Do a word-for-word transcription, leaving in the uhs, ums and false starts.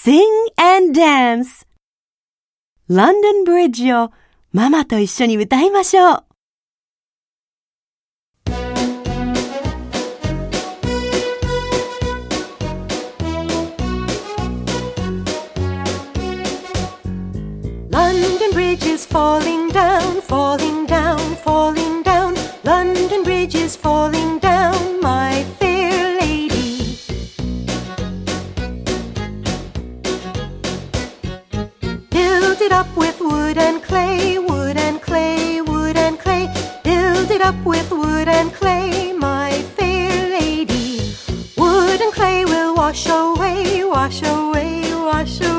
Sing and dance. ロンドンブリッジをママと一緒に歌いましょう。 London Bridge is falling down, falling down, falling down. London Bridge is falling down, my fair lady. Build it up with wood and clay, wood and clay, wood and clay. Build it up with wood and clay, my fair lady. Wood and clay will wash away, wash away, wash away.